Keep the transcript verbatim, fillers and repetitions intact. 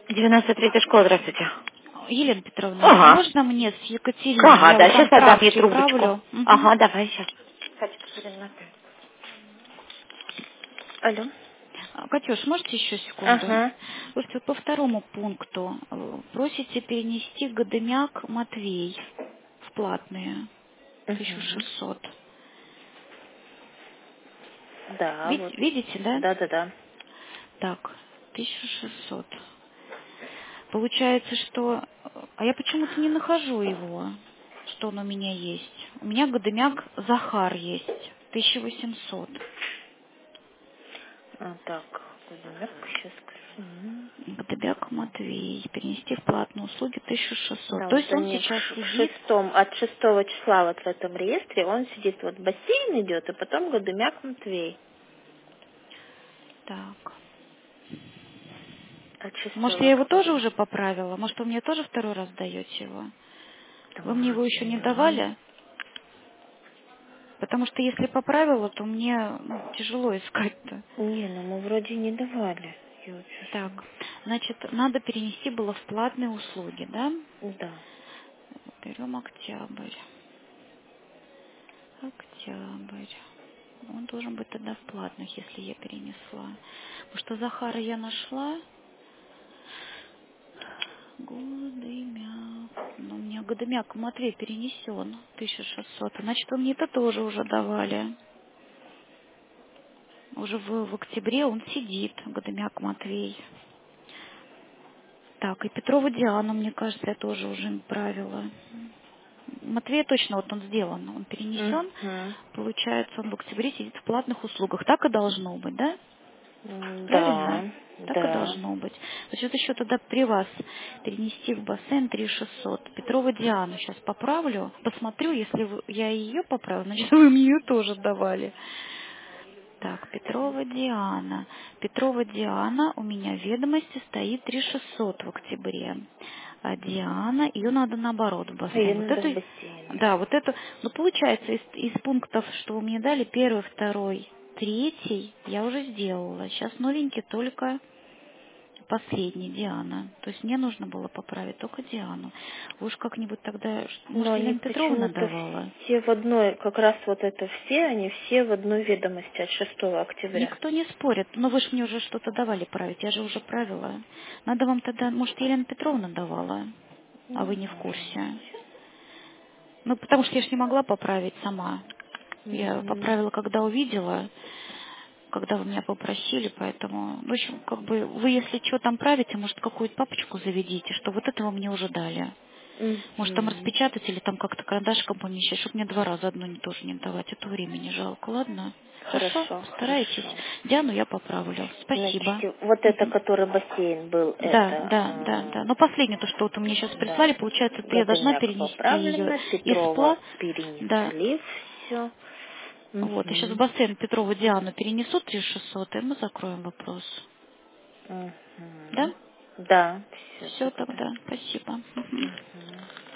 девяносто третья школа, здравствуйте. Елена Петровна, Ага. можно мне с Екатериной? Ага, Я да, вот там сейчас отдам ей справки трубочку. правлю. Мгм. Ага, давай сейчас. Алло. А, Катюш, можете еще секунду? Ага. Слушайте, вот по второму пункту э, просите перенести Годымяк Матвей в платные тысяча Угу. шестьсот. Да, Вид- вот. Видите, да? Да, да, да. Так, тысяча шестьсот. Получается, что... А я почему-то не нахожу его, что он у меня есть. У меня Годымяк Захар есть, тысяча восемьсот. А, так, Годымяк, сейчас скажу. М. Годыбяк Матвей. Перенести в платные услуги тысяча шестьсот. Да, То вот есть он они в сейчас ш- в сидит. шестом, от шестого числа вот в этом реестре он сидит, вот бассейн идет, и потом Годымяк Матвей. Так. От Может, шестого я его тоже октября. уже поправила? Может, вы мне тоже второй раз даете его? Да, Вы мне его еще не вроде. давали? Потому что если поправила, то мне ну, тяжело искать-то. Не, ну мы вроде не давали. Я вот Так, сейчас... значит, надо перенести было в платные услуги, да? Да. Берем октябрь. Октябрь. Он должен быть тогда в платных, если я перенесла. Потому что Захара я нашла. Годымяк. Ну, у меня Годымяк Матвей перенесен. тысяча шестьсот. Значит, вы мне это тоже уже давали. Уже в, в октябре он сидит, Годымяк Матвей. Так, и Петрова Диана, мне кажется, я тоже уже им правила. Матвей точно, вот он сделан, он перенесен. Угу. Получается, он в октябре сидит в платных услугах. Так и должно быть, да? Правильно? Да, Так и да. должно быть. Значит, еще тогда при вас перенести в бассейн три тысячи шестьсот. Петрова Диану сейчас поправлю. Посмотрю, если вы- я ее поправлю, значит, вы мне ее тоже давали. Так, Петрова Диана. Петрова Диана, у меня в ведомости стоит три тысячи шестьсот в октябре. А Диана, ее надо наоборот в Ее бассейн. Вот надо в эту, бассейн. да, вот эту, ну получается, из, из пунктов, что вы мне дали, первый, второй, третий, я уже сделала. Сейчас новенький только последний, Диана. То есть мне нужно было поправить только Диану. Вы уж как-нибудь тогда, ш- Но может, они Елена Петровна почему-то давала? все в одной, как раз вот это все, они все в одной ведомости от шестого октября. Никто не спорит. Но вы же мне уже что-то давали править. Я же уже правила. Надо вам тогда, может, Елена Петровна давала, а вы Ну, не в может курсе. быть. Ну, потому что я же не могла поправить сама. Я Угу. поправила, когда увидела, когда вы меня попросили, поэтому, в общем, как бы, вы, если что там правите, может, какую-то папочку заведите, что вот этого мне уже дали. Может, там Угу. распечатать или там как-то карандашиком помещать, чтобы мне два раза одно не тоже не давать. Это времени жалко, ладно? Хорошо, Хорошо, постарайтесь. хорошо. Диану я поправлю. Спасибо. Значит, вот это, Мгм. который бассейн был, Да, это да, да, э, да. Но последнее, то, что вот вы мне сейчас да, прислали, получается, это я должна Годымяк перенести ее поправлено, из Петрова пла. Да. перенесли все. Вот. И сейчас в Угу. бассейн Петрову Диану перенесут три тысячи шестьсот, и мы закроем вопрос. Да? Угу. Да, все Все тогда. тогда. Спасибо. Мгм. Угу.